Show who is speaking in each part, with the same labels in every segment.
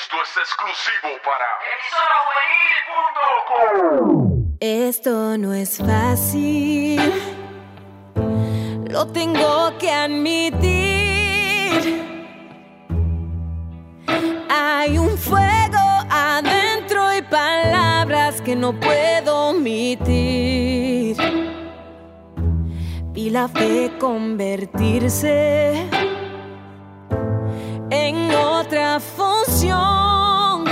Speaker 1: Esto es exclusivo para emisorajuvenil.com.
Speaker 2: Esto no es fácil, lo tengo que admitir. Hay un fuego adentro y palabras que no puedo omitir. Vi la fe convertirse en otra función.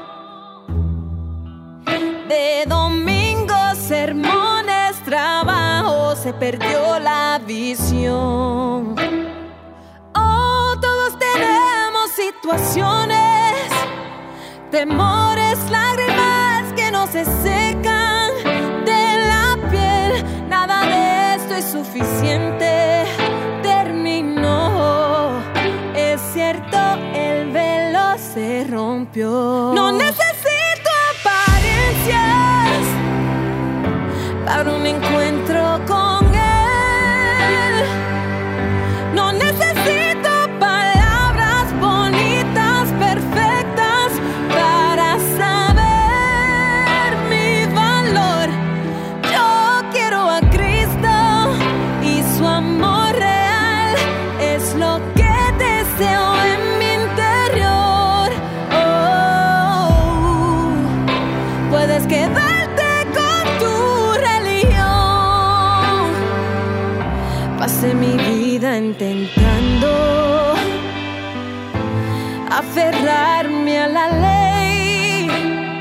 Speaker 2: De domingos, sermones, trabajo, se perdió la visión. Oh, todos tenemos situaciones, temores, lágrimas que no se secan de la piel. Nada de esto es suficiente, terminó. Es cierto, el velo se rompió. No necesito apariencias para un encuentro con él. No necesito palabras bonitas, perfectas para saber mi valor. Yo quiero a Cristo y su amor real es lo que deseo en mi interior. Oh, puedes quedarte con tu religión. Pasé mi vida intentando aferrarme a la ley.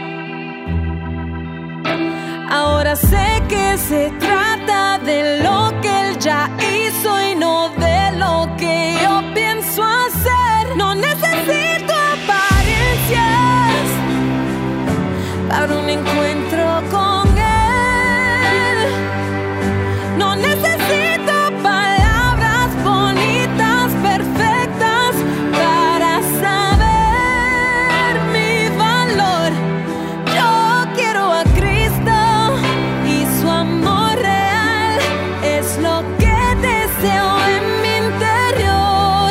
Speaker 2: Ahora sé que se trata de lo que él ya hizo y no de lo que yo pienso hacer. No necesito apariencias para un encuentro con él. No necesito palabras bonitas, perfectas para saber mi valor. Yo quiero a Cristo y su amor real es lo que deseo en mi interior.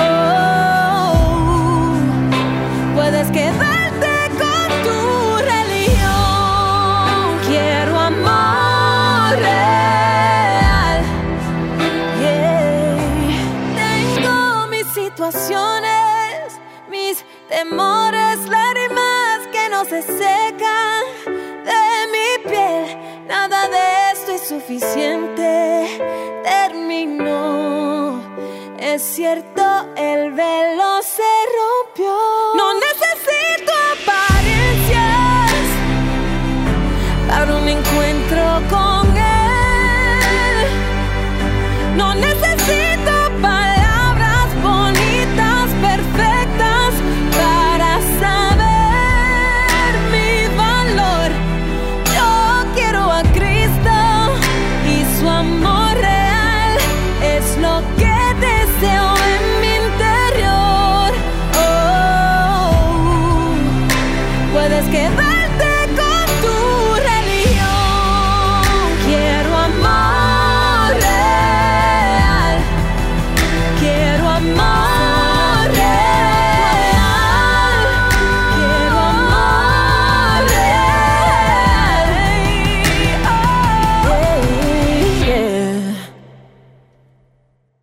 Speaker 2: Oh, puedes quedarte con tu religión. Quiero amor real. Yeah. Tengo mis situaciones, mis temores, lágrimas que no se secan de mi piel. Nada de esto es suficiente, terminó. Es cierto, el velo se rompió. No necesito apariencias para un encuentro con